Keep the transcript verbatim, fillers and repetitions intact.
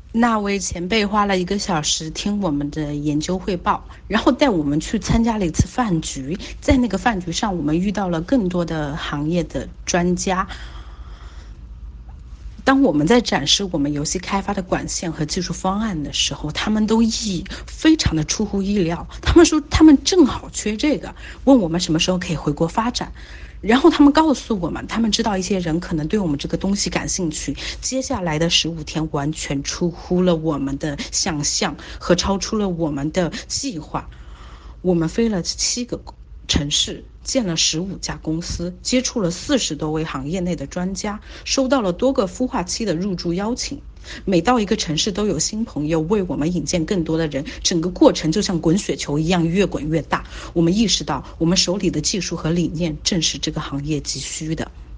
那位前辈花了一个小时听我们的研究汇报，然后带我们去参加了一次饭局。在那个饭局上，我们遇到了更多的行业的专家。当我们在展示我们游戏开发的管线和技术方案的时候，他们都意非常的出乎意料。他们说他们正好缺这个，问我们什么时候可以回国发展。然后他们告诉我们，他们知道一些人可能对我们这个东西感兴趣。接下来的十五天完全出乎了我们的想象和超出了我们的计划。我们飞了七个城市，见了十五家公司，接触了四十多位行业内的专家，收到了多个孵化期的入驻邀请。每到一个城市都有新朋友为我们引荐更多的人，整个过程就像滚雪球一样越滚越大。我们意识到我们手里的技术和理念正是这个行业急需的。